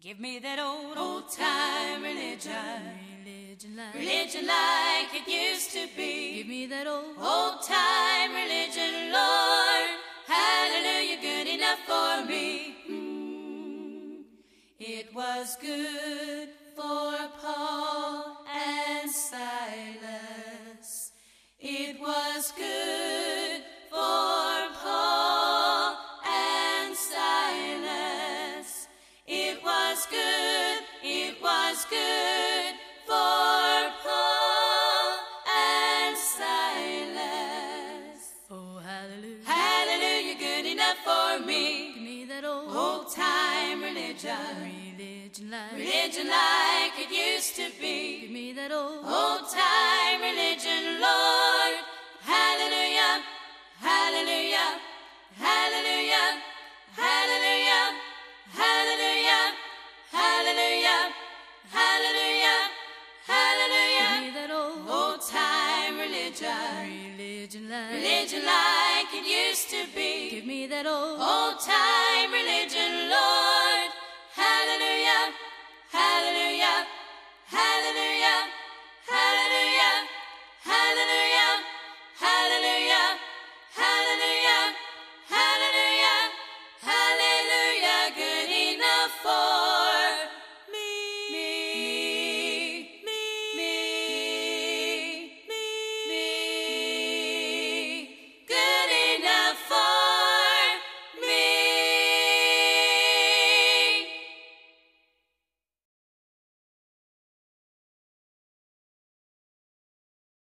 Give me that old time religion like it used to be. Give me that old time religion, Lord. Hallelujah, good enough for me. It was good for Paul and Silas. It was good for Paul and Silas. It was good for Paul and Silas. Oh, hallelujah. Hallelujah, good enough for me. Give me that old time religion like it used to be. Give me that old time religion, Lord. Hallelujah, hallelujah, hallelujah, hallelujah, hallelujah, hallelujah, hallelujah, hallelujah. Give me that old time religion like it used to be. Give me that old time religion, Lord. Hallelujah, hallelujah, hallelujah, hallelujah, hallelujah, hallelujah, hallelujah, hallelujah, hallelujah, good enough for